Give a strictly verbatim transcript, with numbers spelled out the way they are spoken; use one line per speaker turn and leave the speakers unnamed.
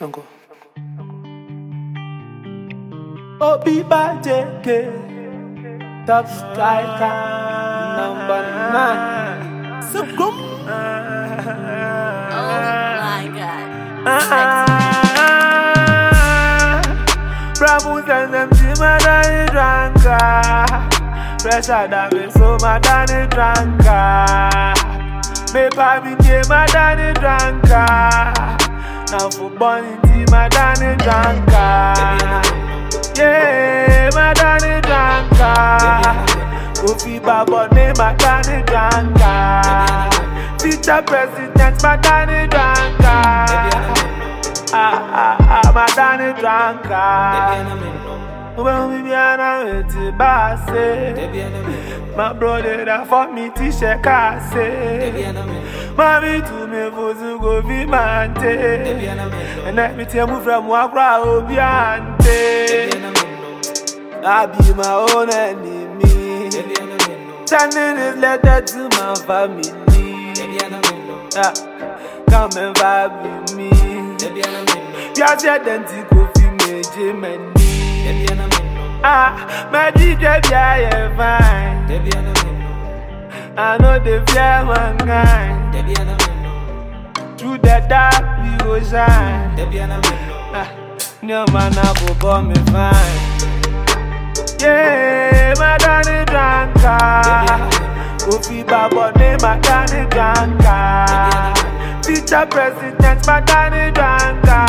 Uncle. Obiba J K, top striker, number nine. Subgum.
Oh my God.
Bravo send them to my daddy dranka. Pressure that me so my daddy dranka. Me papi take my daddy dranka. Now for bunny tea my daddy dranka. Yeah, my daddy dranka. Kofi Babo name my daddy dranka. Future president my daddy dranka. Ah, ah, ah, my daddy dranka. When we be on a way to my brother that for me t-shirt say. Mommy to me for to go be mante. And let me tell you from Wakra Obiante. I be my own enemy. Sending this letter to my family. Ah, come and vibe with me. Just your denti coffee me many. Ah, my D J be I fine. I know the fear mankind. Through the dark we go shine. Ah, no man I go call me fine. Yeah, my daddy dranka. Kofi Babo name my daddy dranka. Future president my daddy dranka.